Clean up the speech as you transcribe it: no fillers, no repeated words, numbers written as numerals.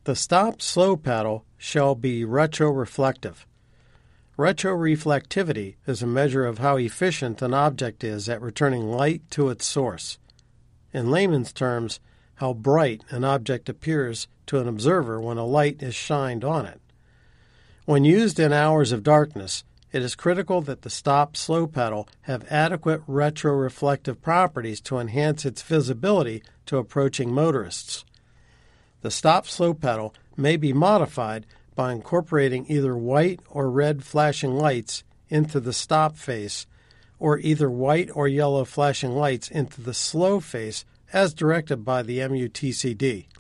The stop-slow paddle shall be retroreflective. Retroreflectivity is a measure of how efficient an object is at returning light to its source. In layman's terms, how bright an object appears to an observer when a light is shined on it. When used in hours of darkness, it is critical that the stop-slow paddle have adequate retroreflective properties to enhance its visibility to approaching motorists. The stop-slow paddle may be modified by incorporating either white or red flashing lights into the stop face, or either white or yellow flashing lights into the slow face as directed by the MUTCD.